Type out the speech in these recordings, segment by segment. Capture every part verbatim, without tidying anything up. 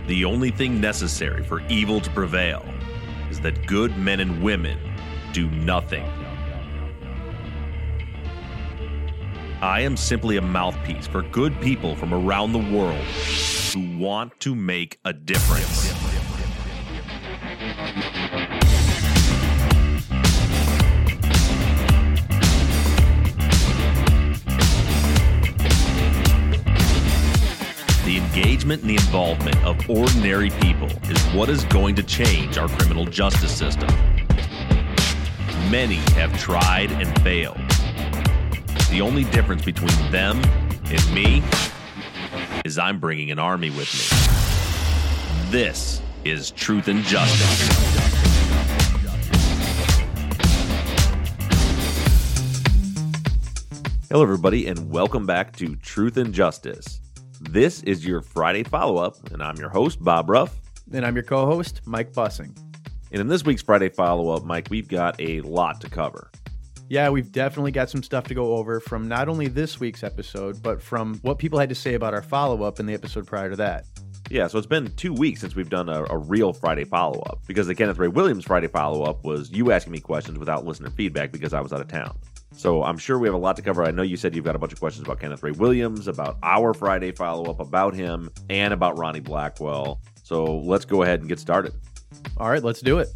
The only thing necessary for evil to prevail is that good men and women do nothing. I am simply a mouthpiece for good people from around the world who want to make a difference. The engagement and the involvement of ordinary people is what is going to change our criminal justice system. Many have tried and failed. The only difference between them and me is I'm bringing an army with me. This is Truth and Justice. Hello, everybody, and welcome back to Truth and Justice. This is your Friday follow-up, and I'm your host, Bob Ruff. And I'm your co-host, Mike Bussing. And in this week's Friday follow-up, Mike, we've got a lot to cover. Yeah, we've definitely got some stuff to go over from not only this week's episode, but from what people had to say about our follow-up in the episode prior to that. Yeah, so it's been two weeks since we've done a, a real Friday follow-up, because the Kenneth Ray Williams Friday follow-up was you asking me questions without listener feedback because I was out of town. So I'm sure we have a lot to cover. I know you said you've got a bunch of questions about Kenneth Ray Williams, about our Friday follow-up, about him, and about Ronnie Blackwell. So let's go ahead and get started. All right, let's do it.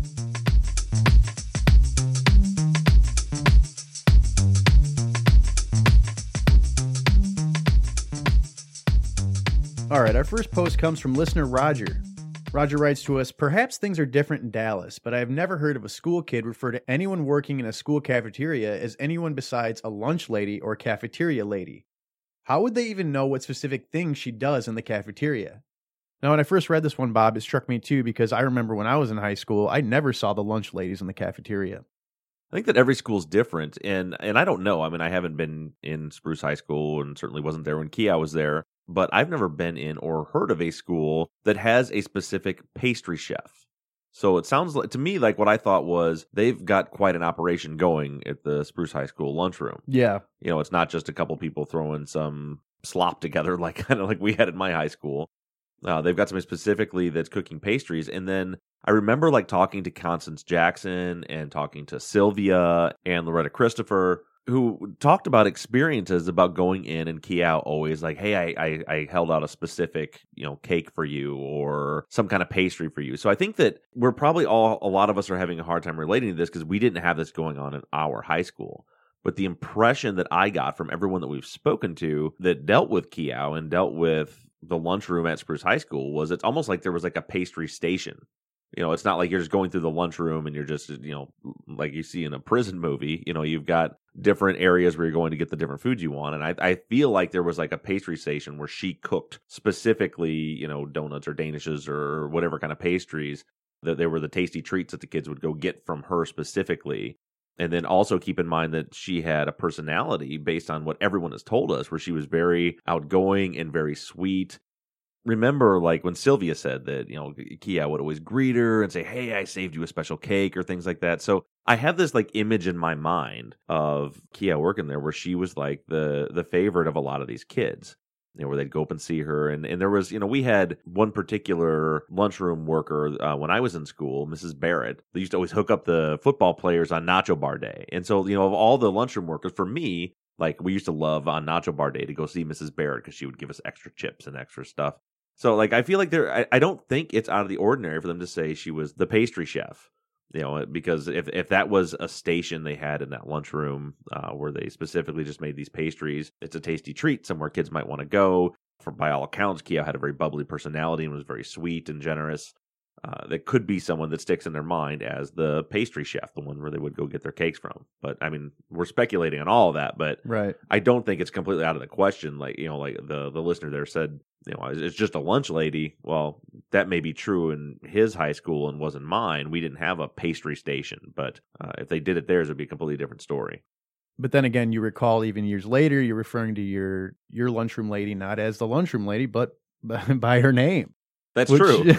All right, our first post comes from listener Roger. Roger writes to us, perhaps things are different in Dallas, but I have never heard of a school kid refer to anyone working in a school cafeteria as anyone besides a lunch lady or cafeteria lady. How would they even know what specific things she does in the cafeteria? Now, when I first read this one, Bob, it struck me too, because I remember when I was in high school, I never saw the lunch ladies in the cafeteria. I think that every school's different, and and I don't know. I mean, I haven't been in Spruce High School and certainly wasn't there when Kia was there. But I've never been in or heard of a school that has a specific pastry chef. So it sounds like to me like what I thought was they've got quite an operation going at the Spruce High School lunchroom. Yeah. You know, it's not just a couple people throwing some slop together like kind of like we had at my high school. Uh, they've got somebody specifically that's cooking pastries. And then I remember like talking to Constance Jackson and talking to Sylvia and Loretta Christopher, who talked about experiences about going in and Kia always like, hey, I, I I held out a specific, you know, cake for you or some kind of pastry for you. So I think that we're probably all, a lot of us are having a hard time relating to this because we didn't have this going on in our high school. But the impression that I got from everyone that we've spoken to that dealt with Kia and dealt with the lunchroom at Spruce High School was it's almost like there was like a pastry station. You know, it's not like you're just going through the lunchroom and you're just, you know, like you see in a prison movie. You know, you've got different areas where you're going to get the different foods you want. And I, I feel like there was like a pastry station where she cooked specifically, you know, donuts or danishes or whatever kind of pastries, that they were the tasty treats that the kids would go get from her specifically. And then also keep in mind that she had a personality based on what everyone has told us, where she was very outgoing and very sweet. Remember, like, when Sylvia said that, you know, Kia would always greet her and say, hey, I saved you a special cake or things like that. So I have this, like, image in my mind of Kia working there where she was, like, the the favorite of a lot of these kids, you know, where they'd go up and see her. And, and there was, you know, we had one particular lunchroom worker uh, when I was in school, Missus Barrett. They used to always hook up the football players on Nacho Bar Day. And so, you know, of all the lunchroom workers, for me, like, we used to love on Nacho Bar Day to go see Missus Barrett because she would give us extra chips and extra stuff. So, like, I feel like there, I, I don't think it's out of the ordinary for them to say she was the pastry chef, you know, because if, if that was a station they had in that lunchroom uh, where they specifically just made these pastries, it's a tasty treat somewhere kids might want to go. For, by all accounts, Kia had a very bubbly personality and was very sweet and generous. Uh, that could be someone that sticks in their mind as the pastry chef, the one where they would go get their cakes from. But I mean, we're speculating on all of that, but right. I don't think it's completely out of the question. Like, you know, like the, the listener there said, you know, it's just a lunch lady. Well, that may be true in his high school and wasn't mine. We didn't have a pastry station, but uh, if they did it theirs, it would be a completely different story. But then again, you recall even years later, you're referring to your, your lunchroom lady, not as the lunchroom lady, but by her name. That's Which- true.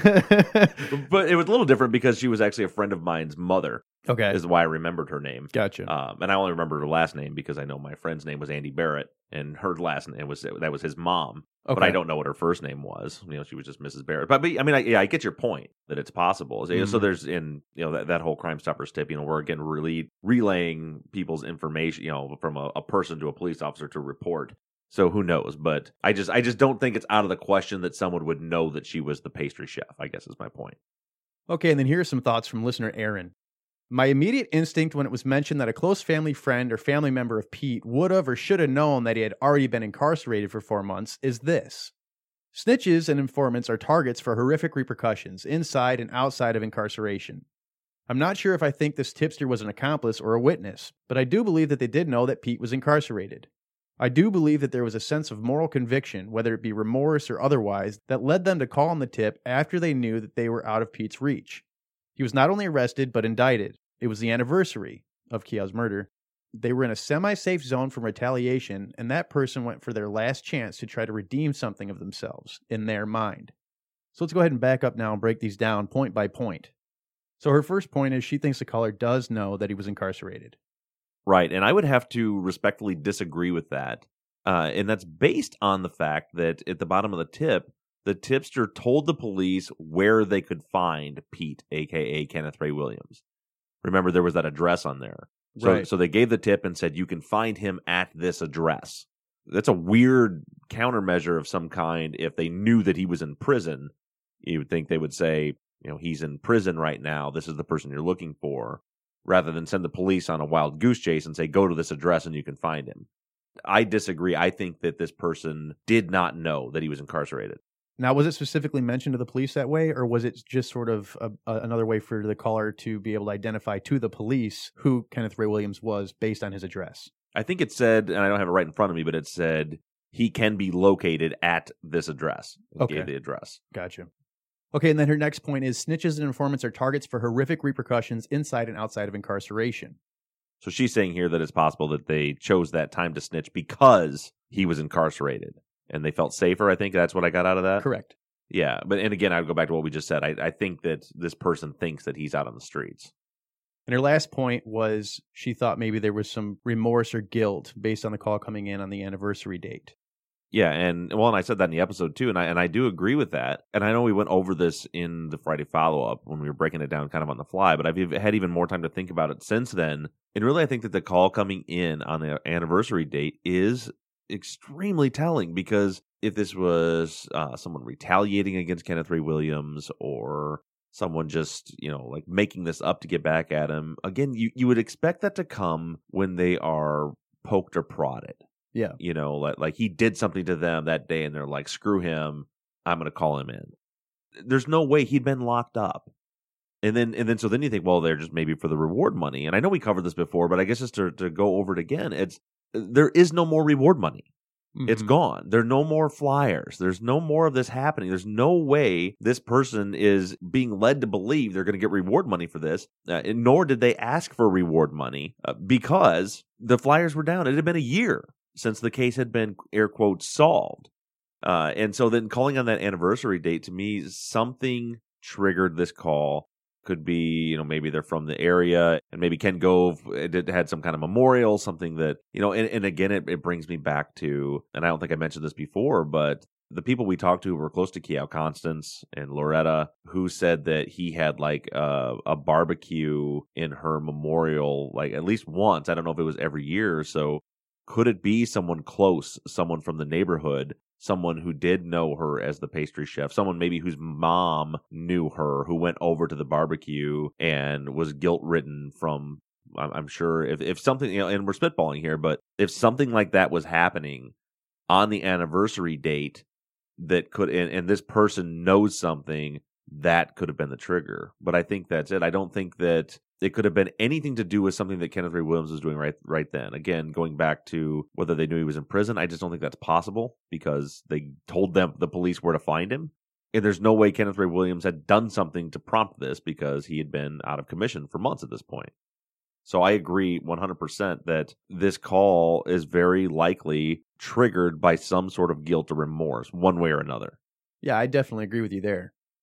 But it was a little different because she was actually a friend of mine's mother, Okay. is why I remembered her name. Gotcha. Um, and I only remember her last name because I know my friend's name was Andy Barrett, and her last name was that was his mom. Okay. But I don't know what her first name was. You know, she was just Missus Barrett. But, but I mean, I, yeah, I get your point that it's possible. So, so Mhm. there's in you know that, that whole Crime Stoppers tip. You know, we're again really relaying people's information. You know, from a, a person to a police officer to report. So who knows? But I just I just don't think it's out of the question that someone would know that she was the pastry chef, I guess is my point. Okay, and then here are some thoughts from listener Aaron. My immediate instinct when it was mentioned that a close family friend or family member of Pete would have or should have known that he had already been incarcerated for four months is this. Snitches and informants are targets for horrific repercussions inside and outside of incarceration. I'm not sure if I think this tipster was an accomplice or a witness, but I do believe that they did know that Pete was incarcerated. I do believe that there was a sense of moral conviction, whether it be remorse or otherwise, that led them to call on the tip after they knew that they were out of Pete's reach. He was not only arrested, but indicted. It was the anniversary of Keow's murder. They were in a semi-safe zone from retaliation, and that person went for their last chance to try to redeem something of themselves, in their mind. So let's go ahead and back up now and break these down point by point. So her first point is she thinks the caller does know that he was incarcerated. Right, and I would have to respectfully disagree with that. Uh, and that's based on the fact that at the bottom of the tip, the tipster told the police where they could find Pete, a k a. Kenneth Ray Williams. Remember, there was that address on there. So, Right. so they gave the tip and said, you can find him at this address. That's a weird countermeasure of some kind. If they knew that he was in prison, you would think they would say, you know, he's in prison right now. This is the person you're looking for, rather than send the police on a wild goose chase and say, go to this address and you can find him. I disagree. I think that this person did not know that he was incarcerated. Now, was it specifically mentioned to the police that way, or was it just sort of a, a, another way for the caller to be able to identify to the police who Kenneth Ray Williams was based on his address? I think it said, and I don't have it right in front of me, but it said he can be located at this address. It Okay. gave the address. Gotcha. Okay, and then her next point is snitches and informants are targets for horrific repercussions inside and outside of incarceration. So she's saying here that it's possible that they chose that time to snitch because he was incarcerated and they felt safer. I think that's what I got out of that. Correct. Yeah. But, and again, I would go back to what we just said. I, I think that this person thinks that he's out on the streets. And her last point was she thought maybe there was some remorse or guilt based on the call coming in on the anniversary date. Yeah, and well, and I said that in the episode too, and I and I do agree with that. And I know we went over this in the Friday follow up when we were breaking it down kind of on the fly, but I've had even more time to think about it since then. And really, I think that the call coming in on the anniversary date is extremely telling, because if this was uh, someone retaliating against Kenneth Ray Williams or someone just, you know, like making this up to get back at him, again, you, you would expect that to come when they are poked or prodded. Yeah. You know, like, like he did something to them that day and they're like, screw him, I'm going to call him in. There's no way he'd been locked up. And then, and then, so then you think, well, they're just maybe for the reward money. And I know we covered this before, but I guess just to, to go over it again, it's, there is no more reward money. It's Mhm. gone. There are no more flyers. There's no more of this happening. There's no way this person is being led to believe they're going to get reward money for this, uh, and nor did they ask for reward money uh, because the flyers were down. It had been a year since the case had been, air quotes, solved. Uh, and so then calling on that anniversary date, to me, something triggered this call. Could be, you know, maybe they're from the area, and maybe Ken Gove it had some kind of memorial, something that, you know, and, and again, it, it brings me back to, and I don't think I mentioned this before, but the people we talked to who were close to Keough, Constance and Loretta, who said that he had like a, a barbecue in her memorial, like at least once. I don't know if it was every year or so. Could it be someone close, someone from the neighborhood, someone who did know her as the pastry chef, someone maybe whose mom knew her, who went over to the barbecue and was guilt-ridden from, I'm sure, if, if something, you know, and we're spitballing here, but if something like that was happening on the anniversary date that could, and, and this person knows something, that could have been the trigger. But I think that's it. I don't think that it could have been anything to do with something that Kenneth Ray Williams was doing right right then. Again, going back to whether they knew he was in prison, I just don't think that's possible because they told them, the police, where to find him. And there's no way Kenneth Ray Williams had done something to prompt this because he had been out of commission for months at this point. So I agree one hundred percent that this call is very likely triggered by some sort of guilt or remorse, one way or another. Yeah, I definitely agree with you there.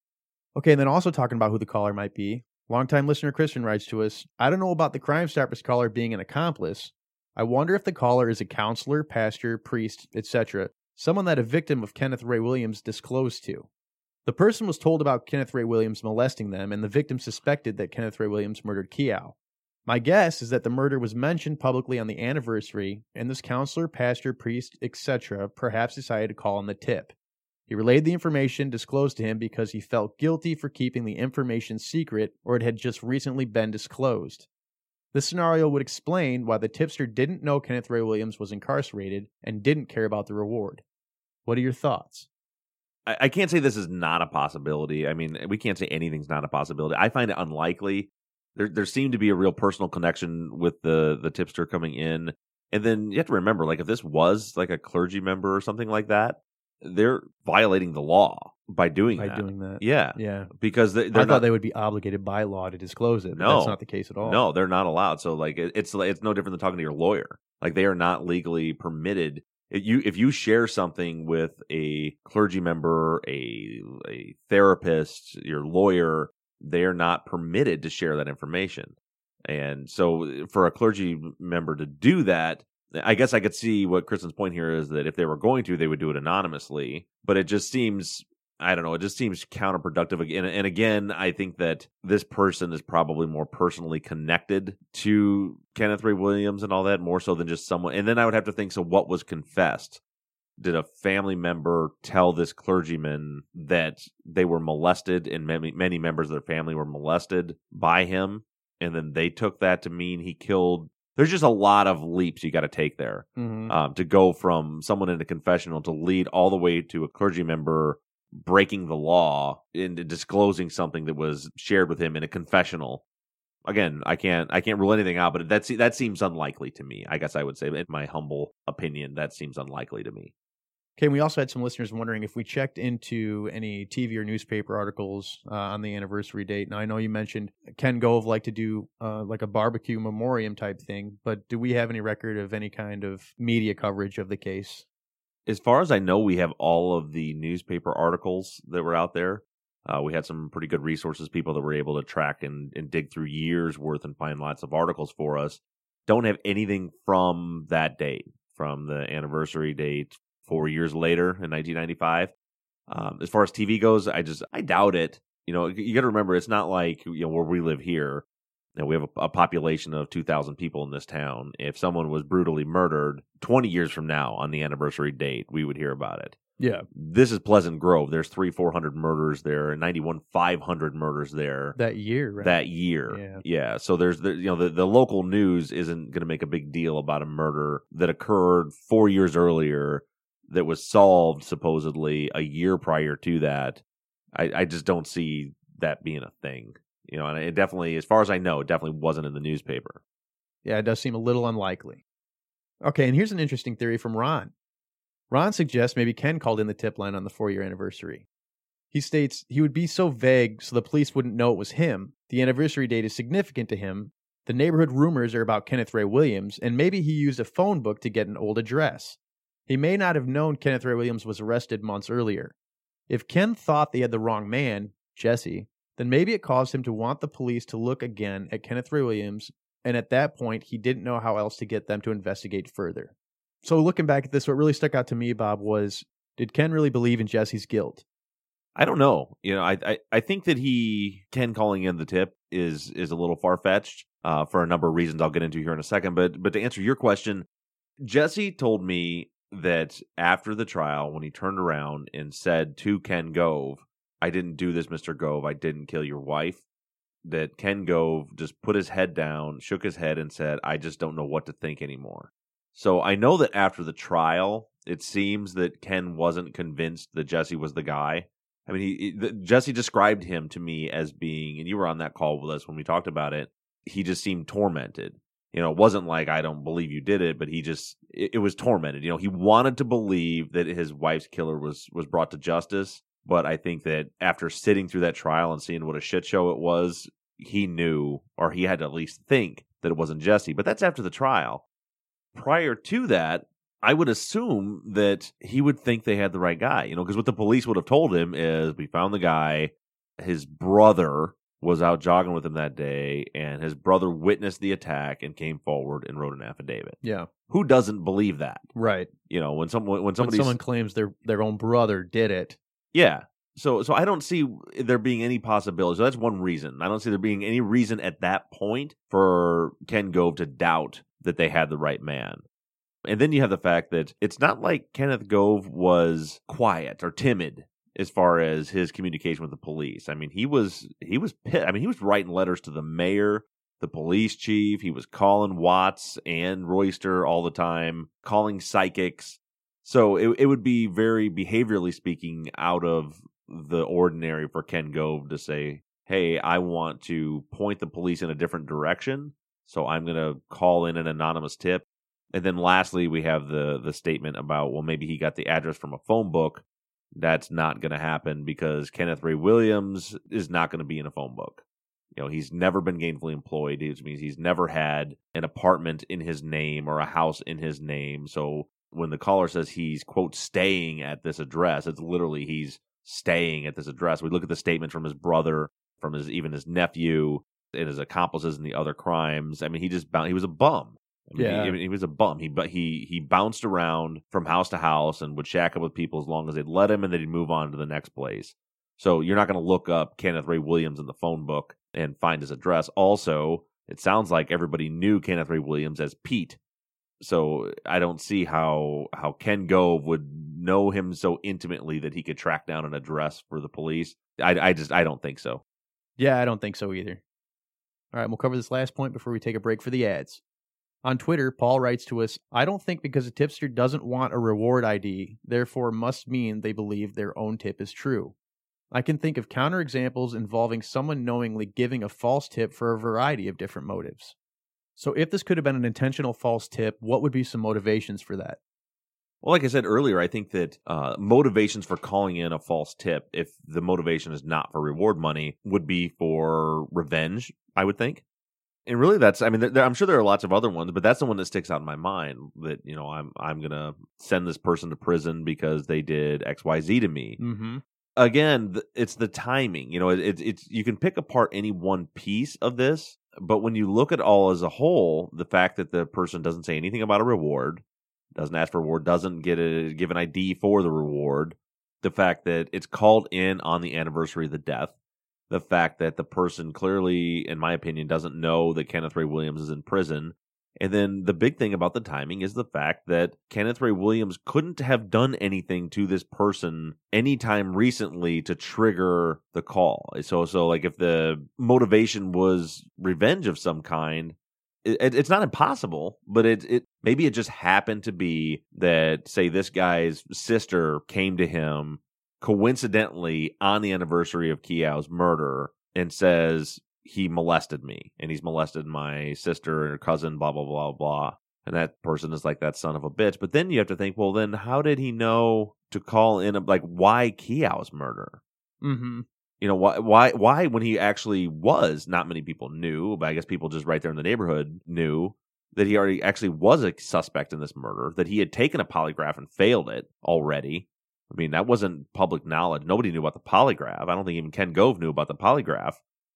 Okay, and then also talking about who the caller might be, longtime listener Christian writes to us, I don't know about the Crime Stoppers caller being an accomplice. I wonder if the caller is a counselor, pastor, priest, et cetera, someone that a victim of Kenneth Ray Williams disclosed to. The person was told about Kenneth Ray Williams molesting them, and the victim suspected that Kenneth Ray Williams murdered Keough. My guess is that the murder was mentioned publicly on the anniversary, and this counselor, pastor, priest, et cetera perhaps decided to call on the tip. He relayed the information disclosed to him because he felt guilty for keeping the information secret, or it had just recently been disclosed. This scenario would explain why the tipster didn't know Kenneth Ray Williams was incarcerated and didn't care about the reward. What are your thoughts? I, I can't say this is not a possibility. I mean, we can't say anything's not a possibility. I find it unlikely. There there seemed to be a real personal connection with the, the tipster coming in. And then you have to remember, like, if this was like a clergy member or something like that, they're violating the law by doing By that. doing that. Yeah. Yeah. Because they, I they're thought not, they would be obligated by law to disclose it, but No. that's not the case at all. No, they're not allowed. So like it, it's it's no different than talking to your lawyer. Like they are not legally permitted. If you if you share something with a clergy member, a a therapist, your lawyer, they are not permitted to share that information. And so for a clergy member to do that, I guess I could see what Kristen's point here is that if they were going to, they would do it anonymously. But it just seems, I don't know, it just seems counterproductive. Again, and again, I think that this person is probably more personally connected to Kenneth Ray Williams and all that, more so than just someone. And then I would have to think, so what was confessed? Did a family member tell this clergyman that they were molested and many, many members of their family were molested by him? And then they took that to mean he killed. There's just a lot of leaps you got to take there Mm-hmm. um, to go from someone in a confessional to lead all the way to a clergy member breaking the law into disclosing something that was shared with him in a confessional. Again, I can't I can't rule anything out, but that's that seems unlikely to me. I guess I would say, in my humble opinion, that seems unlikely to me. Okay, and we also had some listeners wondering if we checked into any T V or newspaper articles uh, on the anniversary date. Now, I know you mentioned Ken Gove liked to do uh, like a barbecue memoriam type thing, but do we have any record of any kind of media coverage of the case? As far as I know, we have all of the newspaper articles that were out there. Uh, we had some pretty good resources, people that were able to track and, and dig through years worth and find lots of articles for us. Don't have anything from that date, from the anniversary date four years later in nineteen ninety-five. Um, as far as T V goes, I just, I doubt it. You know, you got to remember, it's not like, you know, where we live here, you know, we have a, a population of two thousand people in this town. If someone was brutally murdered twenty years from now on the anniversary date, we would hear about it. Yeah. This is Pleasant Grove. There's three, four hundred murders there, and ninety-one, five hundred murders there That year, right? that year. Yeah. Yeah. So there's the, you know, the, the local news isn't going to make a big deal about a murder that occurred four years earlier that was solved supposedly a year prior to that. I, I just don't see that being a thing. You know, and it definitely, as far as I know, it definitely wasn't in the newspaper. Yeah, it does seem a little unlikely. Okay, and here's an interesting theory from Ron. Ron suggests maybe Ken called in the tip line on the four-year anniversary. He states he would be so vague so the police wouldn't know it was him. The anniversary date is significant to him. The neighborhood rumors are about Kenneth Ray Williams, and maybe he used a phone book to get an old address. He may not have known Kenneth Ray Williams was arrested months earlier. If Ken thought they had the wrong man, Jesse, then maybe it caused him to want the police to look again at Kenneth Ray Williams, and at that point, he didn't know how else to get them to investigate further. So looking back at this, what really stuck out to me, Bob, was, did Ken really believe in Jesse's guilt? I don't know. You know, I I, I think that he, Ken calling in the tip is is a little far-fetched uh, for a number of reasons I'll get into here in a second. But but to answer your question, Jesse told me that after the trial, when he turned around and said to Ken Gove, I didn't do this, Mister Gove, I didn't kill your wife, that Ken Gove just put his head down, shook his head, and said, I just don't know what to think anymore. So I know that after the trial, it seems that Ken wasn't convinced that Jesse was the guy. I mean, he, he the, Jesse described him to me as being, and you were on that call with us when we talked about it, he just seemed tormented. You know, it wasn't like, I don't believe you did it, but he just, it, it was tormented. You know, he wanted to believe that his wife's killer was was brought to justice. But I think that after sitting through that trial and seeing what a shit show it was, he knew, or he had to at least think, that it wasn't Jesse. But that's after the trial. Prior to that, I would assume that he would think they had the right guy. You know, because what the police would have told him is, we found the guy. his brother was out jogging with him that day, and his brother witnessed the attack and came forward and wrote an affidavit. Yeah. Who doesn't believe that? Right. You know, when someone when When somebody someone claims their their own brother did it. Yeah. So so I don't see there being any possibility. So that's one reason. I don't see there being any reason at that point for Ken Gove to doubt that they had the right man. And then you have the fact that it's not like Kenneth Gove was quiet or timid as far as his communication with the police. I mean, he was he was pit. I mean, he was writing letters to the mayor, the police chief. He was calling Watts and Royster all the time, calling psychics. So it it would be very behaviorally speaking out of the ordinary for Ken Gove to say, hey, I want to point the police in a different direction, so I'm going to call in an anonymous tip. And then lastly, we have the the statement about, well, maybe he got the address from a phone book. That's not going to happen because Kenneth Ray Williams is not going to be in a phone book. You know, he's never been gainfully employed, which means he's never had an apartment in his name or a house in his name. So when the caller says he's, quote, staying at this address, it's literally he's staying at this address. We look at the statements from his brother, from his even his nephew, and his accomplices in the other crimes. I mean, he just he was a bum. I mean, Yeah. he, he was a bum. He but he he bounced around from house to house and would shack up with people as long as they'd let him, and then he'd move on to the next place. So you're not going to look up Kenneth Ray Williams in the phone book and find his address. Also, it sounds like everybody knew Kenneth Ray Williams as Pete. So I don't see how how Ken Gove would know him so intimately that he could track down an address for the police. I, I just I don't think so. Yeah, I don't think so either. All right, we'll cover this last point before we take a break for the ads. On Twitter, Paul writes to us, I don't think because a tipster doesn't want a reward I D, therefore must mean they believe their own tip is true. I can think of counterexamples involving someone knowingly giving a false tip for a variety of different motives. So if this could have been an intentional false tip, what would be some motivations for that? Well, like I said earlier, I think that uh, motivations for calling in a false tip, if the motivation is not for reward money, would be for revenge, I would think. And really, that's, I mean, there, I'm sure there are lots of other ones, but that's the one that sticks out in my mind that, you know, I'm I'm going to send this person to prison because they did X Y Z to me. Mm-hmm. Again, it's the timing. You know, it, it's it's you can pick apart any one piece of this, but when you look at all as a whole, the fact that the person doesn't say anything about a reward, doesn't ask for a reward, doesn't get a give an I D for the reward, the fact that it's called in on the anniversary of the death, the fact that the person clearly, in my opinion, doesn't know that Kenneth Ray Williams is in prison. And then the big thing about the timing is the fact that Kenneth Ray Williams couldn't have done anything to this person anytime recently to trigger the call. So, so like if the motivation was revenge of some kind, it, it's not impossible, but it, it maybe it just happened to be that, say, this guy's sister came to him coincidentally on the anniversary of Keow's murder and says, he molested me and he's molested my sister and her cousin, blah, blah, blah, blah. And that person is like that son of a bitch. But then you have to think, well, then how did he know to call in, a, like, why Keow's murder? Mm-hmm. You know, why, why, why, when he actually was, not many people knew, but I guess people just right there in the neighborhood knew that he already actually was a suspect in this murder, that he had taken a polygraph and failed it already. I mean, that wasn't public knowledge. Nobody knew about the polygraph. I don't think even Ken Gove knew about the polygraph.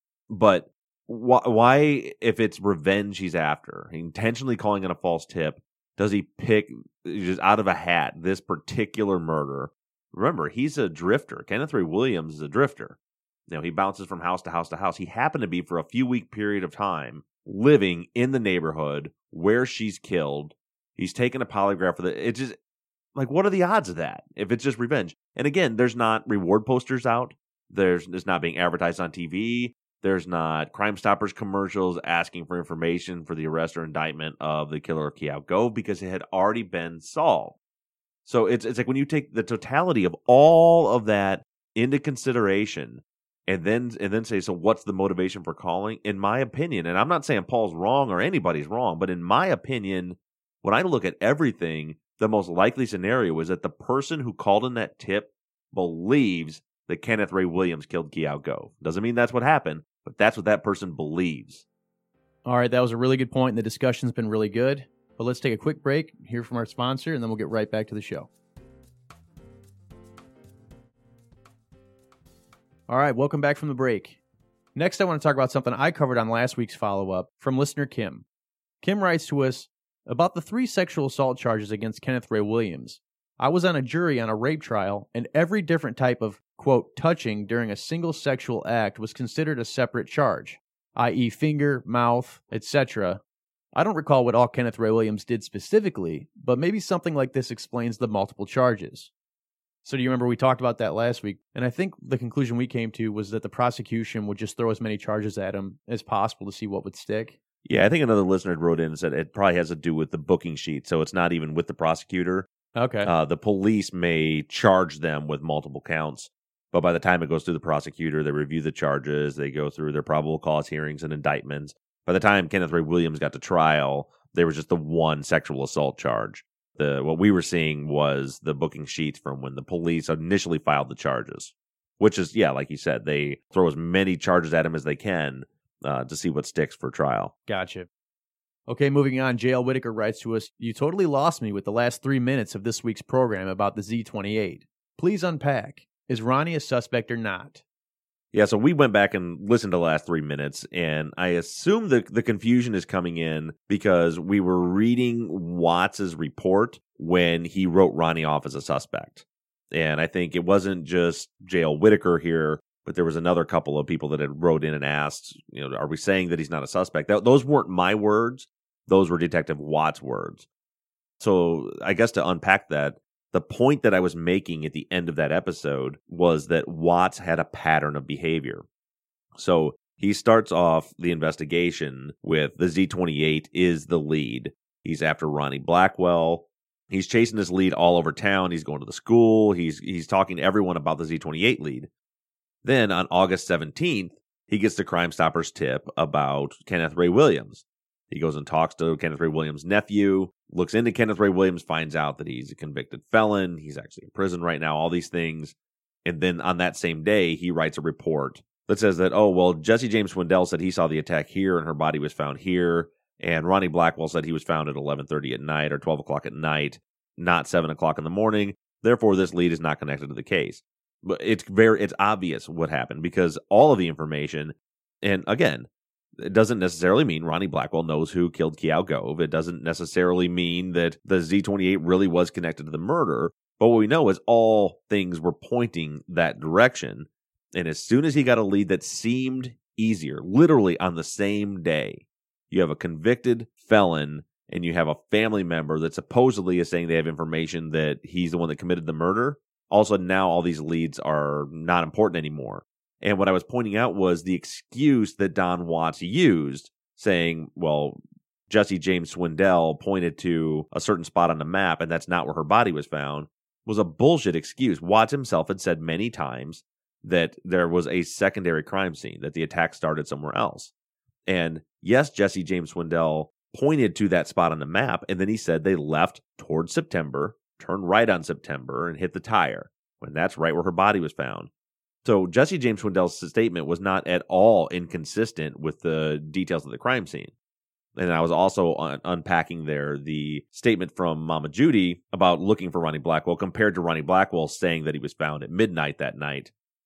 But wh- why, if it's revenge he's after, intentionally calling in a false tip, does he pick just out of a hat this particular murder? Remember, he's a drifter. Kenneth Ray Williams is a drifter. You know, he bounces from house to house to house. He happened to be, for a few week period of time, living in the neighborhood where she's killed. He's taken a polygraph for the. It just, like, what are the odds of that if it's just revenge? And again, there's not reward posters out. There's it's not being advertised on T V. There's not Crime Stoppers commercials asking for information for the arrest or indictment of the killer of Keough Gove because it had already been solved. So it's it's like when you take the totality of all of that into consideration and then and then say, so what's the motivation for calling? In my opinion, and I'm not saying Paul's wrong or anybody's wrong, but in my opinion, when I look at everything, the most likely scenario is that the person who called in that tip believes that Kenneth Ray Williams killed Keough Gove. Doesn't mean that's what happened, but that's what that person believes. All right, that was a really good point, and the discussion's been really good. But let's take a quick break, hear from our sponsor, and then we'll get right back to the show. All right, welcome back from the break. Next, I want to talk about something I covered on last week's follow-up from listener Kim. Kim writes to us about the three sexual assault charges against Kenneth Ray Williams. I was on a jury on a rape trial, and every different type of, quote, touching during a single sexual act was considered a separate charge, that is finger, mouth, et cetera. I don't recall what all Kenneth Ray Williams did specifically, but maybe something like this explains the multiple charges. So do you remember we talked about that last week? And I think the conclusion we came to was that the prosecution would just throw as many charges at him as possible to see what would stick. Yeah, I think another listener wrote in and said it probably has to do with the booking sheet, so it's not even with the prosecutor. Okay. Uh, the police may charge them with multiple counts, but by the time it goes through the prosecutor, they review the charges, they go through their probable cause hearings and indictments. By the time Kenneth Ray Williams got to trial, there was just the one sexual assault charge. The what we were seeing was the booking sheets from when the police initially filed the charges, which is, yeah, like you said, they throw as many charges at him as they can uh, to see what sticks for trial. Gotcha. Okay, moving on, J L Whitaker writes to us, you totally lost me with the last three minutes of this week's program about the Z twenty-eight. Please unpack. Is Ronnie a suspect or not? Yeah, so we went back and listened to the last three minutes, and I assume the, the confusion is coming in because we were reading Watts' report when he wrote Ronnie off as a suspect. And I think it wasn't just J L Whitaker here, but there was another couple of people that had wrote in and asked, you know, are we saying that he's not a suspect? That, those weren't my words. Those were Detective Watts' words. So I guess to unpack that, the point that I was making at the end of that episode was that Watts had a pattern of behavior. So he starts off the investigation with the Z twenty-eight is the lead. He's after Ronnie Blackwell. He's chasing this lead all over town. He's going to the school. He's he's talking to everyone about the Z twenty-eight lead. Then on August seventeenth, he gets the Crime Stoppers tip about Kenneth Ray Williams. He goes and talks to Kenneth Ray Williams' nephew, looks into Kenneth Ray Williams, finds out that he's a convicted felon. He's actually in prison right now, all these things. And then on that same day, he writes a report that says that, oh, well, Jesse James Swindell said he saw the attack here and her body was found here. And Ronnie Blackwell said he was found at eleven thirty at night or twelve o'clock at night, not seven o'clock in the morning. Therefore, this lead is not connected to the case. But it's very, it's obvious what happened because all of the information, and again, it doesn't necessarily mean Ronnie Blackwell knows who killed Kiao Gove. It doesn't necessarily mean that the Z twenty-eight really was connected to the murder. But what we know is all things were pointing that direction. And as soon as he got a lead that seemed easier, literally on the same day, you have a convicted felon and you have a family member that supposedly is saying they have information that he's the one that committed the murder. Also, now all these leads are not important anymore. And what I was pointing out was the excuse that Don Watts used, saying, well, Jesse James Swindell pointed to a certain spot on the map, and that's not where her body was found, was a bullshit excuse. Watts himself had said many times that there was a secondary crime scene, that the attack started somewhere else. And yes, Jesse James Swindell pointed to that spot on the map, and then he said they left towards September, turned right on September, and hit the tire, when that's right where her body was found. So Jesse James Swindell's statement was not at all inconsistent with the details of the crime scene. And I was also un- unpacking there the statement from Mama Judy about looking for Ronnie Blackwell compared to Ronnie Blackwell saying that he was found at midnight that night.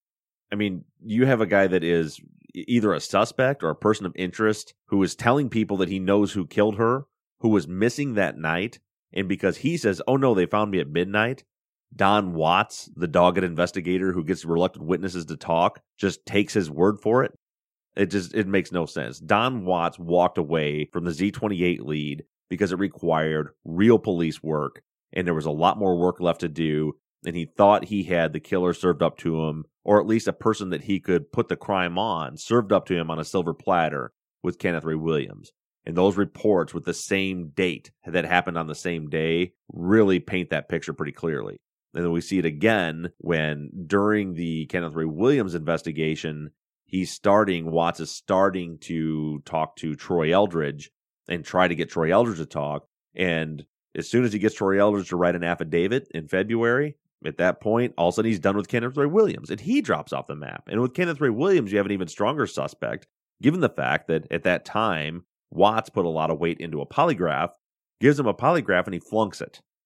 I mean, you have a guy that is either a suspect or a person of interest who is telling people that he knows who killed her, who was missing that night. And because he says, oh no, they found me at midnight, Don Watts, the dogged investigator who gets reluctant witnesses to talk, just takes his word for it. It just it makes no sense. Don Watts walked away from the Z twenty-eight lead because it required real police work, and there was a lot more work left to do, and he thought he had the killer served up to him, or at least a person that he could put the crime on, served up to him on a silver platter with Kenneth Ray Williams. And those reports with the same date that happened on the same day really paint that picture pretty clearly. And then we see it again when during the Kenneth Ray Williams investigation, he's starting, Watts is starting to talk to Troy Eldridge and try to get Troy Eldridge to talk. And as soon as he gets Troy Eldridge to write an affidavit in February, at that point, all of a sudden he's done with Kenneth Ray Williams and he drops off the map. And with Kenneth Ray Williams, you have an even stronger suspect, given the fact that at that time, Watts put a lot of weight into a polygraph, gives him a polygraph, and he flunks it.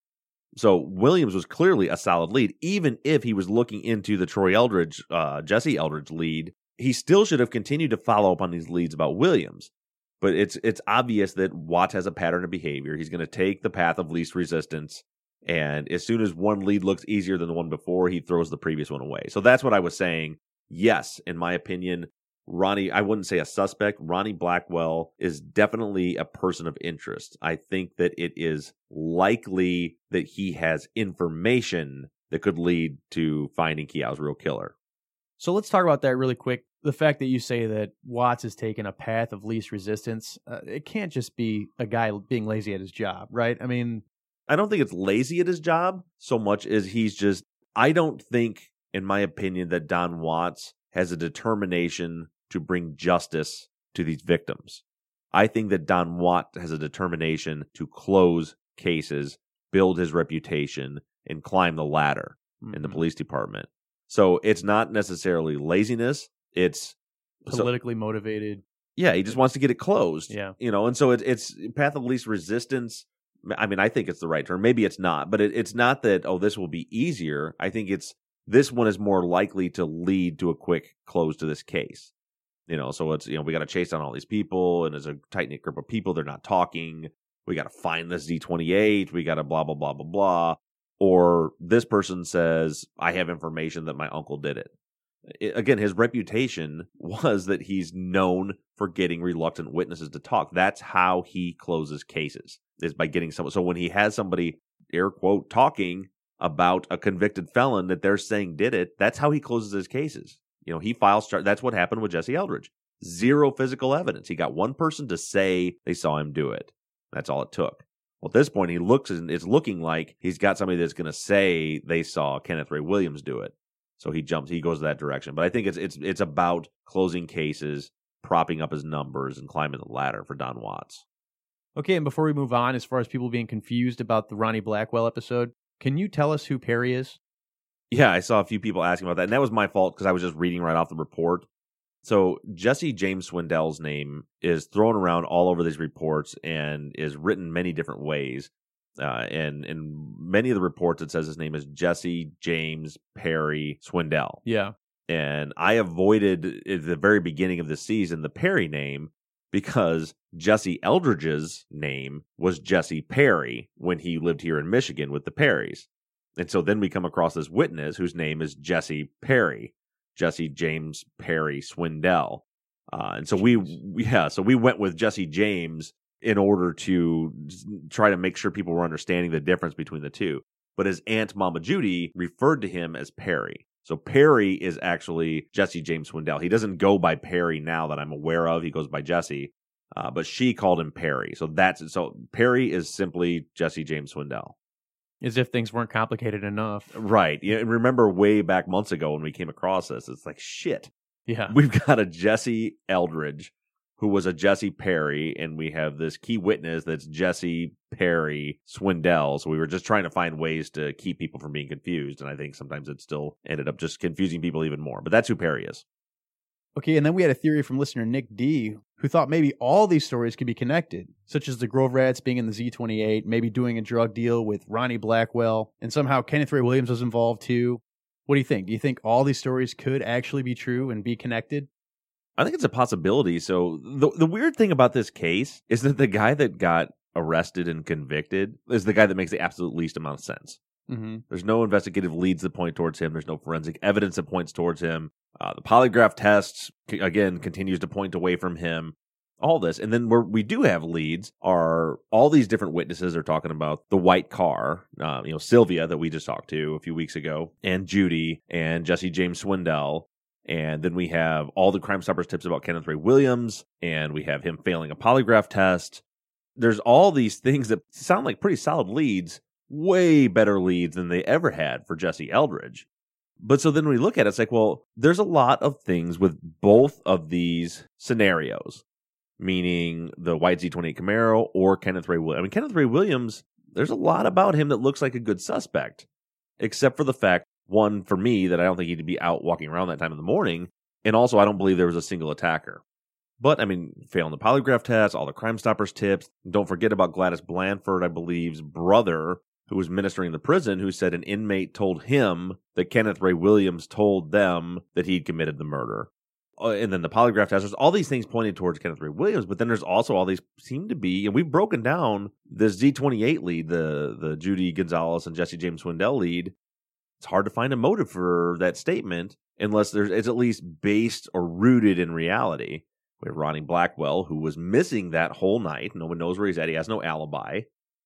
So Williams was clearly a solid lead, even if he was looking into the Troy Eldridge, uh, Jesse Eldridge lead. He still should have continued to follow up on these leads about Williams. But it's it's obvious that Watts has a pattern of behavior. He's going to take the path of least resistance, and as soon as one lead looks easier than the one before, he throws the previous one away. So that's what I was saying. Yes, in my opinion, Ronnie, I wouldn't say a suspect. Ronnie Blackwell is definitely a person of interest. I think that it is likely that he has information that could lead to finding Keow's real killer. So let's talk about that really quick. The fact that you say that Watts has taken a path of least resistance, uh, it can't just be a guy being lazy at his job, right? I mean, I don't think it's lazy at his job so much as he's just, I don't think, in my opinion, that Don Watts has a determination to bring justice to these victims. I think that Don Watts has a determination to close cases, build his reputation, and climb the ladder mm-hmm. in the police department. So it's not necessarily laziness. It's politically so, motivated. Yeah, he just wants to get it closed. Yeah. You know, and so it, it's path of least resistance. I mean, I think it's the right term. Maybe it's not, but it, it's not that, oh, this will be easier. I think it's this one is more likely to lead to a quick close to this case. You know, so it's, you know, we got to chase down all these people, and there's a tight-knit group of people. They're not talking. We got to find this Z twenty-eight. We got to blah, blah, blah, blah, blah. Or this person says, I have information that my uncle did it. it. Again, his reputation was that he's known for getting reluctant witnesses to talk. That's how he closes cases, is by getting someone. So when he has somebody, air quote, talking about a convicted felon that they're saying did it, that's how he closes his cases. You know, he files char- that's what happened with Jesse Eldridge. Zero physical evidence. He got one person to say they saw him do it. That's all it took. Well, at this point, he looks and it's looking like he's got somebody that's going to say they saw Kenneth Ray Williams do it. So he jumps, he goes that direction. But I think it's it's it's about closing cases, propping up his numbers, and climbing the ladder for Don Watts. Okay, and before we move on, as far as people being confused about the Ronnie Blackwell episode, can you tell us who Perry is? Yeah, I saw a few people asking about that, and that was my fault because I was just reading right off the report. So Jesse James Swindell's name is thrown around all over these reports and is written many different ways. Uh, and in many of the reports, it says his name is Jesse James Perry Swindell. Yeah. And I avoided at the very beginning of the season the Perry name because Jesse Eldridge's name was Jesse Perry when he lived here in Michigan with the Perrys. And so then we come across this witness whose name is Jesse Perry. Jesse James Perry Swindell. Uh, and so we, yeah, so we went with Jesse James in order to try to make sure people were understanding the difference between the two. But his aunt, Mama Judy, referred to him as Perry. So Perry is actually Jesse James Swindell. He doesn't go by Perry now that I'm aware of. He goes by Jesse. Uh, but she called him Perry. So that's so Perry is simply Jesse James Swindell. As if things weren't complicated enough. Right. Yeah, and remember way back months ago when we came across this, it's like, shit. Yeah. We've got a Jesse Eldridge who was a Jesse Perry, and we have this key witness that's Jesse Perry Swindell. So we were just trying to find ways to keep people from being confused, and I think sometimes it still ended up just confusing people even more. But that's who Perry is. Okay, and then we had a theory from listener Nick D, who thought maybe all these stories could be connected, such as the Grove Rats being in the Z twenty-eight, maybe doing a drug deal with Ronnie Blackwell, and somehow Kenneth Ray Williams was involved too. What do you think? Do you think all these stories could actually be true and be connected? I think it's a possibility. So the the weird thing about this case is that the guy that got arrested and convicted is the guy that makes the absolute least amount of sense. Mm-hmm. There's no investigative leads that point towards him. There's no forensic evidence that points towards him. Uh, the polygraph test, again, continues to point away from him. All this. And then where we do have leads are all these different witnesses are talking about the white car, uh, you know, Sylvia that we just talked to a few weeks ago, and Judy, and Jesse James Swindell. And then we have all the Crime Stoppers tips about Kenneth Ray Williams, and we have him failing a polygraph test. There's all these things that sound like pretty solid leads, way better leads than they ever had for Jesse Eldridge. But so then we look at it, it's like, well, there's a lot of things with both of these scenarios, meaning the white Z twenty-eight Camaro or Kenneth Ray Williams. I mean, Kenneth Ray Williams, there's a lot about him that looks like a good suspect, except for the fact, one, for me, that I don't think he'd be out walking around that time in the morning, and also I don't believe there was a single attacker. But, I mean, failing the polygraph test, all the Crime Stoppers tips, don't forget about Gladys Blanford, I believe's brother, who was ministering in the prison, who said an inmate told him that Kenneth Ray Williams told them that he'd committed the murder. Uh, and then the polygraph testers, all these things pointed towards Kenneth Ray Williams, but then there's also all these seem to be, and we've broken down this Z twenty-eight lead, the, the Judy Gonzalez and Jesse James Swindell lead. It's hard to find a motive for that statement unless there's it's at least based or rooted in reality. We have Ronnie Blackwell, who was missing that whole night. No one knows where he's at. He has no alibi.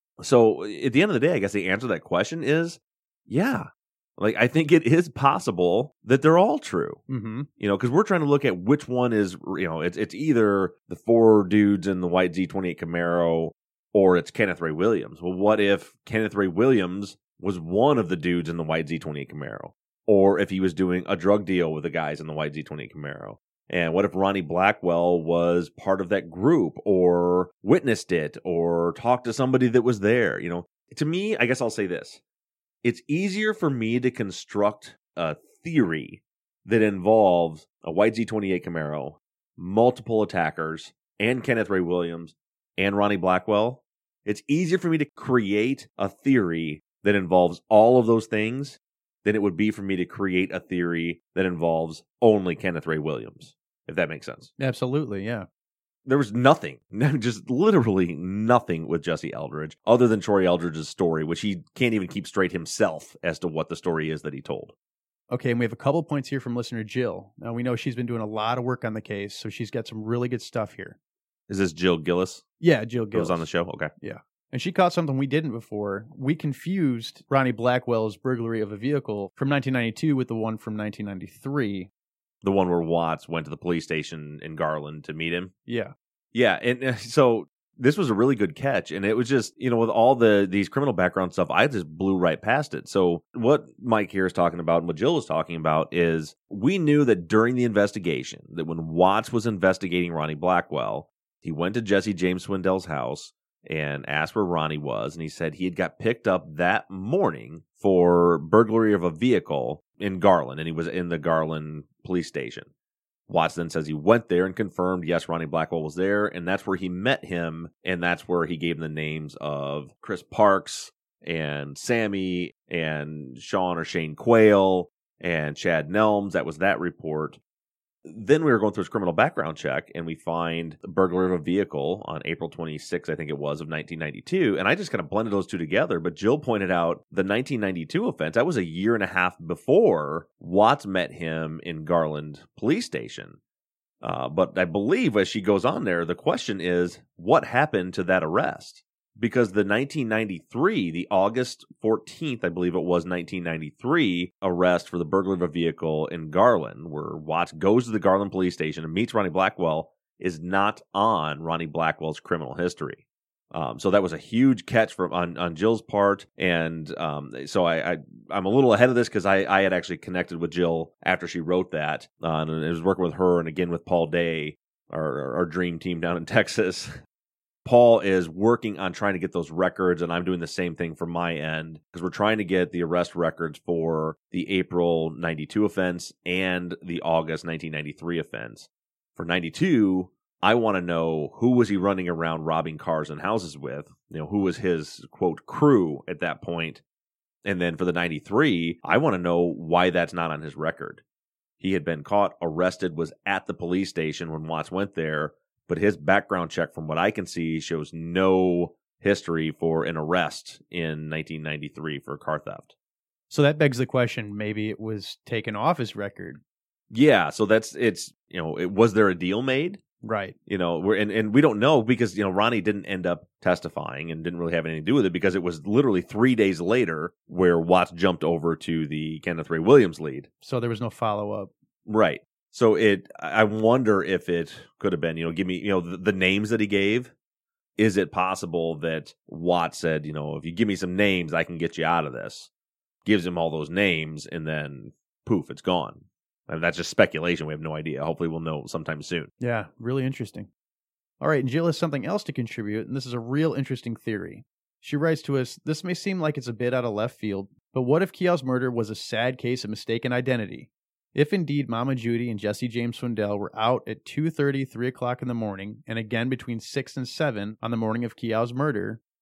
So at the end of the day, I guess the answer to that question is, yeah. Like, I think it is possible that they're all true. Mm-hmm. You know, because we're trying to look at which one is, you know, it's it's either the four dudes in the white Z twenty-eight Camaro or it's Kenneth Ray Williams. Well, what if Kenneth Ray Williams was one of the dudes in the white Z twenty-eight Camaro? Or if he was doing a drug deal with the guys in the white Z twenty-eight Camaro? And what if Ronnie Blackwell was part of that group or witnessed it or talked to somebody that was there? You know, to me, I guess I'll say this. It's easier for me to construct a theory that involves a white Z twenty-eight Camaro, multiple attackers, and Kenneth Ray Williams and Ronnie Blackwell. It's easier for me to create a theory that involves all of those things than it would be for me to create a theory that involves only Kenneth Ray Williams, if that makes sense. Absolutely, yeah. There was nothing, just literally nothing with Jesse Eldridge other than Troy Eldridge's story, which he can't even keep straight himself as to what the story is that he told. Okay, and we have a couple points here from listener Jill. Now, we know she's been doing a lot of work on the case, so she's got some really good stuff here. Is this Jill Gillis? Yeah, Jill Gillis. Who was on the show? Okay. Yeah. And she caught something we didn't before. We confused Ronnie Blackwell's burglary of a vehicle from nineteen ninety-two with the one from nineteen ninety-three. The one where Watts went to the police station in Garland to meet him? Yeah. Yeah, and uh, so this was a really good catch, and it was just, you know, with all the these criminal background stuff, I just blew right past it. So what Mike here is talking about and what Jill was talking about is we knew that during the investigation, that when Watts was investigating Ronnie Blackwell, he went to Jesse James Swindell's house and asked where Ronnie was, and he said he had got picked up that morning for burglary of a vehicle in Garland, and he was in the Garland police station. Watts then says he went there and confirmed, yes, Ronnie Blackwell was there, and that's where he met him, and that's where he gave him the names of Chris Parks and Sammy and Sean or Shane Quayle and Chad Nelms. That was that report. Then we were going through his criminal background check, and we find the burglary of a vehicle on April twenty-sixth, I think it was, of nineteen ninety-two, and I just kind of blended those two together, but Jill pointed out the nineteen ninety-two offense, that was a year and a half before Watts met him in Garland Police Station. Uh, but I believe as she goes on there, the question is, what happened to that arrest? Because the nineteen ninety-three, the August fourteenth, I believe it was, nineteen ninety-three arrest for the burglary of a vehicle in Garland, where Watts goes to the Garland police station and meets Ronnie Blackwell, is not on Ronnie Blackwell's criminal history. Um, so that was a huge catch from on, on Jill's part. And um, so I, I, I'm a little ahead of this because I, I had actually connected with Jill after she wrote that. Uh, and I was working with her and again with Paul Day, our, our dream team down in Texas. Paul is working on trying to get those records, and I'm doing the same thing from my end because we're trying to get the arrest records for the April ninety-two offense and the August nineteen ninety-three offense. For ninety-two, I want to know who was he running around robbing cars and houses with, you know, who was his, quote, crew at that point. And then for the ninety-three, I want to know why that's not on his record. He had been caught, arrested, was at the police station when Watts went there, but his background check, from what I can see, shows no history for an arrest in nineteen ninety-three for car theft. So that begs the question, maybe it was taken off his record. Yeah, so that's, it's, you know, it, was there a deal made? Right. You know, we're, and, and we don't know because, you know, Ronnie didn't end up testifying and didn't really have anything to do with it because it was literally three days later where Watts jumped over to the Kenneth Ray Williams lead. So there was no follow-up. Right. So it, I wonder if it could have been, you know, give me, you know, the, the names that he gave. Is it possible that Watts said, you know, if you give me some names, I can get you out of this? Gives him all those names, and then poof, it's gone. I mean, that's just speculation. We have no idea. Hopefully we'll know sometime soon. Yeah, really interesting. All right, and Jill has something else to contribute, and this is a real interesting theory. She writes to us, this may seem like it's a bit out of left field, but what if Keow's murder was a sad case of mistaken identity? If indeed Mama Judy and Jesse James Swindell were out at two thirty, three o'clock in the morning, and again between six and seven on the morning of Keow's murder,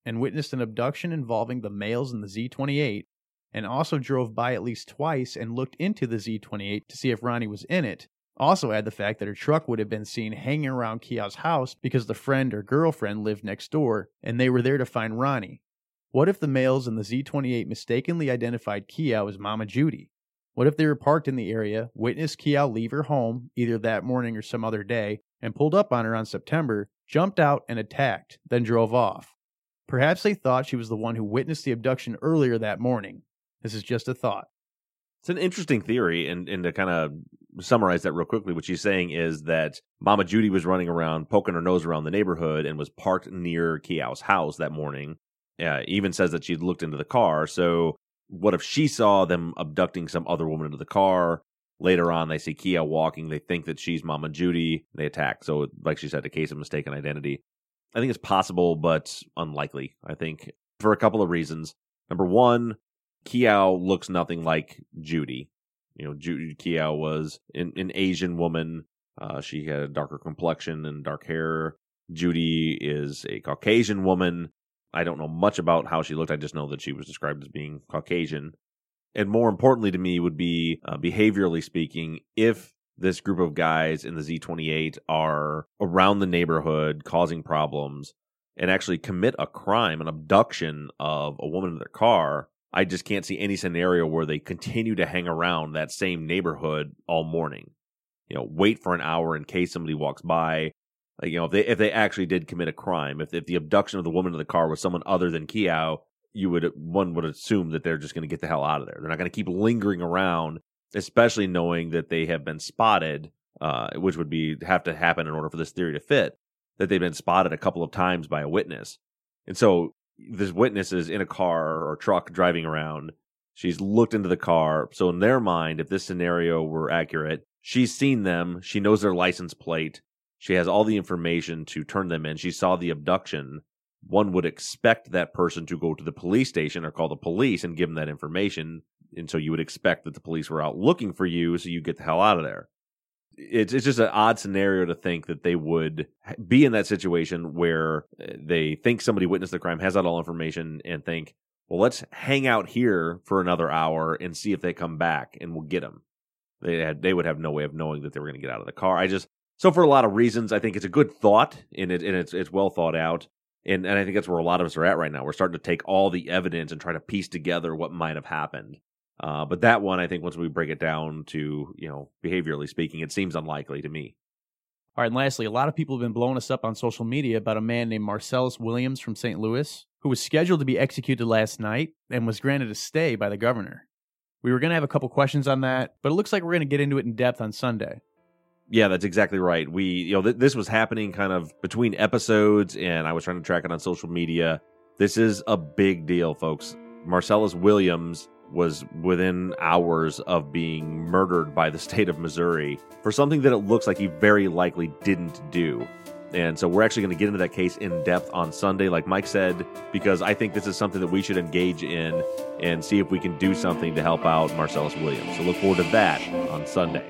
and witnessed an abduction involving the males in the Z twenty-eight, and also drove by at least twice and looked into the Z twenty-eight to see if Ronnie was in it. Also add the fact that her truck would have been seen hanging around Kiao's house because the friend or girlfriend lived next door, and they were there to find Ronnie. What if the males in the Z twenty-eight mistakenly identified Kiao as Mama Judy? What if they were parked in the area, witnessed Kiao leave her home, either that morning or some other day, and pulled up on her on September, jumped out and attacked, then drove off? Perhaps they thought she was the one who witnessed the abduction earlier that morning. This is just a thought. It's an interesting theory, and, and to kind of summarize that real quickly, what she's saying is that Mama Judy was running around, poking her nose around the neighborhood, and was parked near Kiao's house that morning. Uh, even says that she'd looked into the car, so what if she saw them abducting some other woman into the car? Later on, they see Kiao walking. They think that she's Mama Judy. They attack. So, like she said, a case of mistaken identity. I think it's possible, but unlikely, I think, for a couple of reasons. Number one, Kiao looks nothing like Judy. You know, Judy Kiao was an, an Asian woman. Uh, she had a darker complexion and dark hair. Judy is a Caucasian woman. I don't know much about how she looked. I just know that she was described as being Caucasian. And more importantly to me would be, uh, behaviorally speaking, if this group of guys in the Z twenty-eight are around the neighborhood causing problems and actually commit a crime, an abduction of a woman in their car, I just can't see any scenario where they continue to hang around that same neighborhood all morning. You know, wait for an hour in case somebody walks by. Like, you know, if they if they actually did commit a crime, if if the abduction of the woman in the car was someone other than Kiao, you would one would assume that they're just going to get the hell out of there. They're not going to keep lingering around, especially knowing that they have been spotted, uh, which would be have to happen in order for this theory to fit. That they've been spotted a couple of times by a witness, and so this witness is in a car or truck driving around. She's looked into the car, so in their mind, if this scenario were accurate, she's seen them. She knows their license plate. She has all the information to turn them in. She saw the abduction. One would expect that person to go to the police station or call the police and give them that information. And so you would expect that the police were out looking for you, so you get the hell out of there. It's it's just an odd scenario to think that they would be in that situation where they think somebody witnessed the crime, has that all information, and think, well, let's hang out here for another hour and see if they come back and we'll get them. They had, they would have no way of knowing that they were going to get out of the car. I just So for a lot of reasons, I think it's a good thought, and, it, and it's it's well thought out. And, and I think that's where a lot of us are at right now. We're starting to take all the evidence and try to piece together what might have happened. Uh, but that one, I think once we break it down to, you know, behaviorally speaking, it seems unlikely to me. All right, and lastly, a lot of people have been blowing us up on social media about a man named Marcellus Williams from Saint Louis, who was scheduled to be executed last night and was granted a stay by the governor. We were going to have a couple questions on that, but it looks like we're going to get into it in depth on Sunday. Yeah, that's exactly right. We, you know, th- this was happening kind of between episodes, and I was trying to track it on social media. This is a big deal, folks. Marcellus Williams was within hours of being murdered by the state of Missouri for something that it looks like he very likely didn't do. And so we're actually going to get into that case in depth on Sunday, like Mike said, because I think this is something that we should engage in and see if we can do something to help out Marcellus Williams. So look forward to that on Sunday.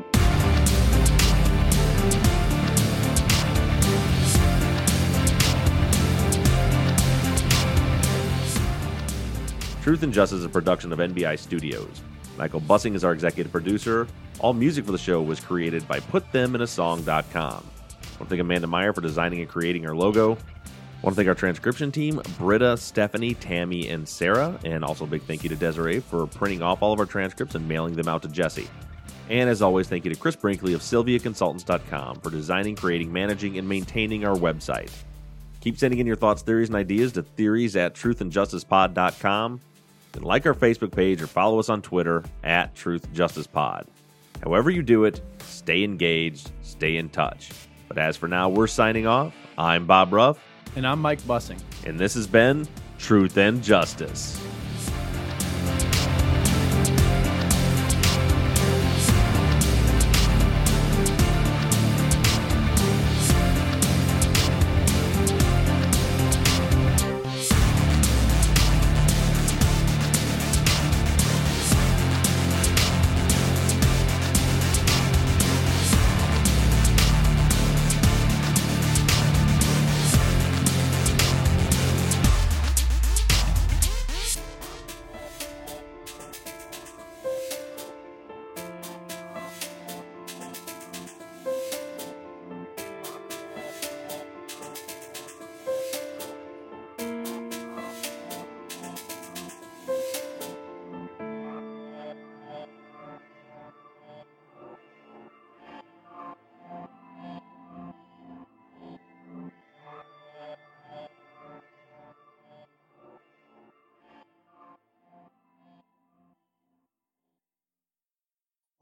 Truth and Justice is a production of N B I Studios. Michael Bussing is our executive producer. All music for the show was created by put them in a song dot com. I want to thank Amanda Meyer for designing and creating our logo. I want to thank our transcription team, Britta, Stephanie, Tammy, and Sarah. And also a big thank you to Desiree for printing off all of our transcripts and mailing them out to Jesse. And as always, thank you to Chris Brinkley of Sylvia Consultants dot com for designing, creating, managing, and maintaining our website. Keep sending in your thoughts, theories, and ideas to theories at truth and justice pod dot com. And like our Facebook page or follow us on Twitter at Truth Justice Pod. However you do it, stay engaged, stay in touch. But as for now, we're signing off. I'm Bob Ruff. And I'm Mike Bussing. And this has been Truth and Justice.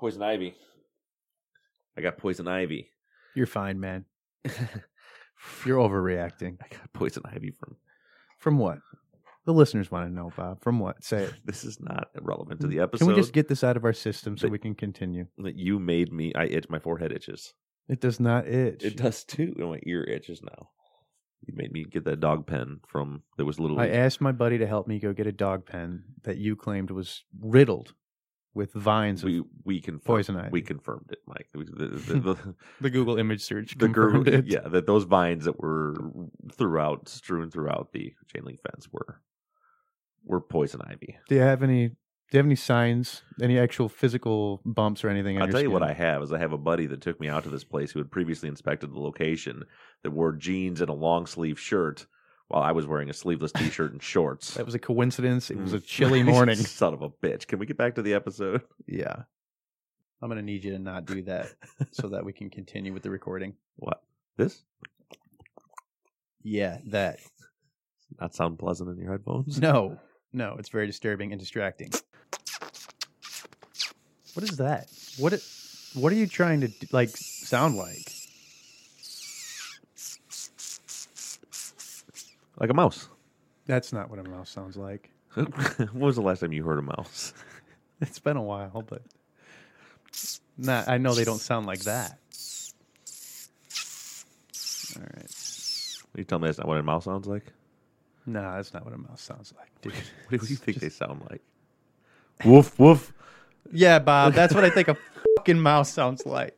Poison ivy. I got poison ivy. You're fine, man. You're overreacting. I got poison ivy from... From what? The listeners want to know, Bob. From what? Say it. This is not relevant to the episode. Can we just get this out of our system so But- we can continue? That you made me... I itch. My forehead itches. It does not itch. It does too. And my ear itches now. You made me get that dog pen from... There was literally... I asked my buddy to help me go get a dog pen that you claimed was riddled with vines we of we confirmed, poison ivy. We confirmed it, Mike. The, the, the, the, the Google image search the confirmed guru, it. yeah, that those vines that were throughout, strewn throughout the chain link fence were were poison ivy. Do you have any? Do you have any signs? Any actual physical bumps or anything? on I'll your tell you what skin? I have is I have a buddy that took me out to this place who had previously inspected the location that wore jeans and a long sleeve shirt while I was wearing a sleeveless t-shirt and shorts. That was a coincidence. It was a chilly morning. Son of a bitch. Can we get back to the episode? Yeah. I'm going to need you to not do that so that we can continue with the recording. What? This? Yeah, that. Does not sound pleasant in your headphones? No, no, it's very disturbing and distracting. What is that? What it, What are you trying to, like, sound like? Like a mouse. That's not what a mouse sounds like. When was the last time you heard a mouse? It's been a while, but nah, I know they don't sound like that. All right. You tell me that's not what a mouse sounds like? Nah, that's not what a mouse sounds like, dude. What do you think they sound like? Woof, woof. Yeah, Bob, that's what I think a fucking mouse sounds like.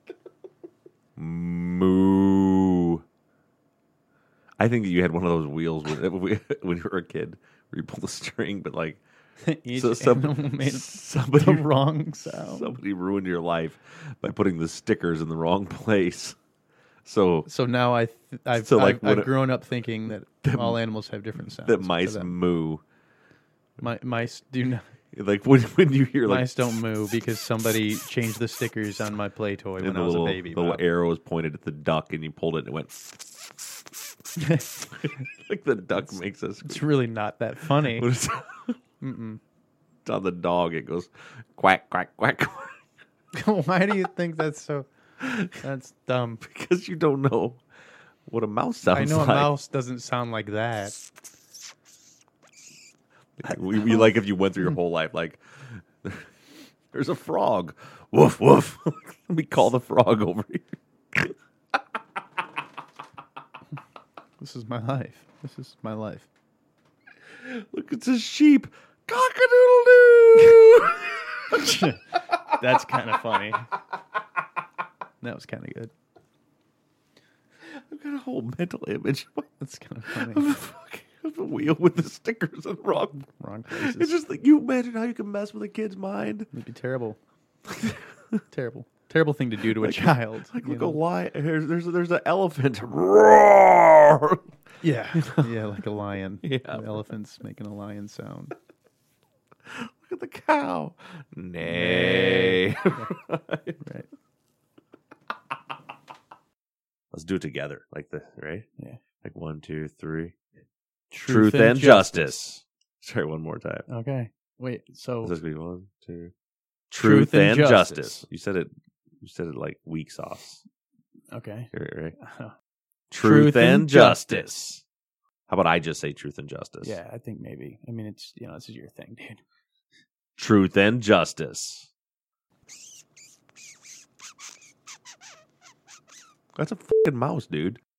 Moo. I think you had one of those wheels when, when you were a kid where you pull the string, but like Each so some, animal made somebody, the wrong sound. somebody ruined your life by putting the stickers in the wrong place. So So now I, th- I've, So, like, I've, when I've it- grown up thinking that that- all animals have different sounds. that to mice them. moo. Mi- mice do not. Like when when you hear like Mice don't moo because somebody changed the stickers on my play toy when and I the was little, a baby. the little Bob. arrow was pointed at the duck and you pulled it and it went like the duck makes us. It's really not that funny. When it's, Mm-mm. it's on the dog, it goes quack quack quack. quack. Why do you think that's so? That's dumb. Because you don't know what a mouse sounds I know like. a mouse doesn't sound like that. We, we like if you went through your whole life like there's a frog. Woof woof. Let me call the frog over here. This is my life. This is my life. Look, it's a sheep. Cock-a-doodle-doo. That's kind of funny. That was kind of good. I've got a whole mental image That's kind of funny. of a fucking of a wheel with the stickers in the wrong. Wrong It's places. just like you imagine how you can mess with a kid's mind. It'd be terrible. Terrible. Terrible thing to do to a Like- child. Like you look know? a lion. There's there's there's an elephant. Roar. Yeah. Yeah, like a lion. Yeah. The elephant's making a lion sound. Look at the cow. Nay. Right. Let's do it together, like this, right? Yeah. Like one, two, three. Truth, and justice. Sorry, one more time. Okay. Wait, so Is this gonna be one, two? Truth Truth, and and justice. justice. You said it. You said it like weak sauce. okay. Right, right. Truth Truth, and and justice. How about I just say truth and justice? Yeah, I think maybe. I mean, it's, you know, this is your thing, dude. Truth and justice. That's a fucking mouse, dude.